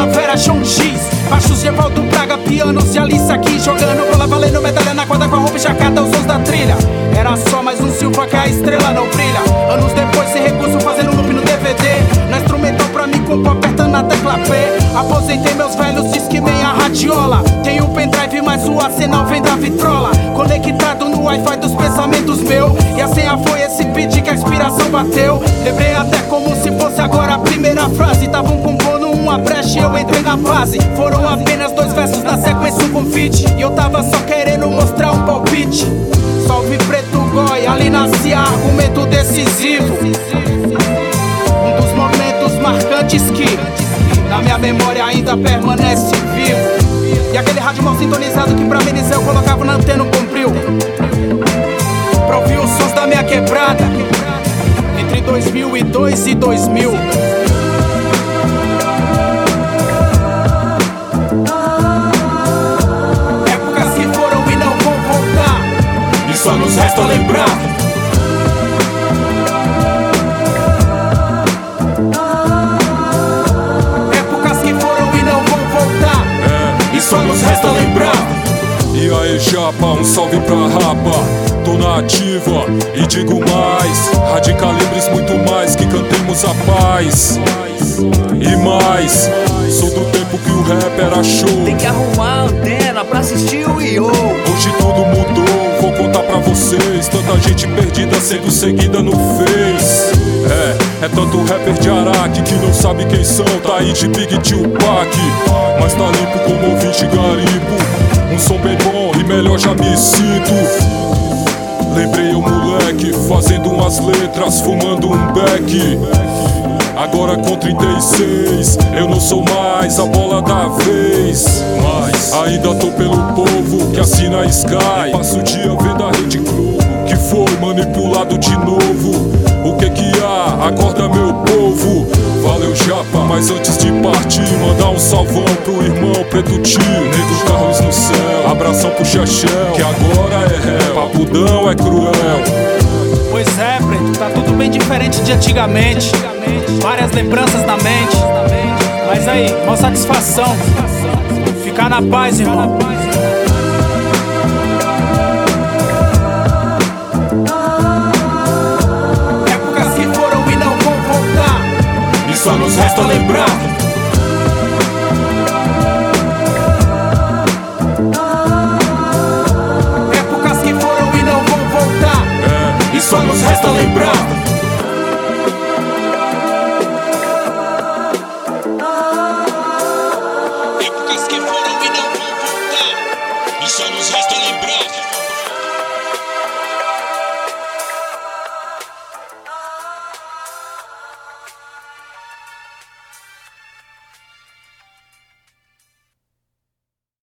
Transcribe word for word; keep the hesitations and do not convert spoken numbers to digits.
Primavera, João X, baixos de Evaldo Braga, pianos de Alice aqui, jogando bola, valendo medalha na quadra com a roupa encharcada, os sons da trilha. Era só mais um Silva que a estrela não brilha. Anos depois sem recurso, fazendo loop no D V D. Na instrumental pra mim, compor apertando a tecla P. Aposentei meus velhos disque meia radiola. Tenho um pendrive, mas o arsenal vem da vitrola. Conectado no Wi-Fi dos pensamentos meu. E a senha foi esse beat que a inspiração bateu. Lembrei até como se fosse agora a primeira frase. Tavam compondo uma brecha e eu entrei na fase. Foram apenas dois versos na sequência, um convite. E eu tava só querendo mostrar um palpite. Salve Preto Goi, ali nascia argumento decisivo. Um dos momentos marcantes que na minha memória ainda permanece vivo. E aquele rádio mal sintonizado que pra amenizar eu colocava na antena um bombril pra ouvir os sons da minha quebrada entre dois mil e dois e dois mil. Épocas que foram e não vão voltar, e só nos resta lembrar. Só nos resta lembrar. E aí japa, um salve pra rapa. Tô na ativa e digo mais: radicalibres muito mais que cantemos a paz. E mais, sou do tempo que o rap era show. Tem que arrumar a antena pra assistir o I O. Hoje tudo mudou, vou contar pra vocês. Tanta gente perdida sendo seguida no Face. É, é tanto rapper de Araque que não sabe quem são. Tá aí de Big Tupac, mas tá limpo como ouvinte garimpo. Um som bem bom e melhor já me sinto. Lembrei eu moleque, fazendo umas letras, fumando um beck. Agora com trinta e seis, eu não sou mais a bola da vez. Mas ainda tô pelo povo que assina a Sky. Passo o dia vendo a Rede Globo, que foi manipulado de novo. O que que há? Acorda meu povo. Valeu japa, mas antes de partir, mandar um salvão pro irmão Preto Tio, Negro Carlos no céu, abração pro Chechel, que agora é réu, papudão é cruel. Pois é, Preto, tá tudo bem diferente de antigamente. Várias lembranças na mente. Mas aí, mó satisfação. Ficar na paz, irmão. Épocas que foram e não vão voltar, e só nos resta lembrar. Épocas que foram e não vão voltar, é, e só nos resta lembrar.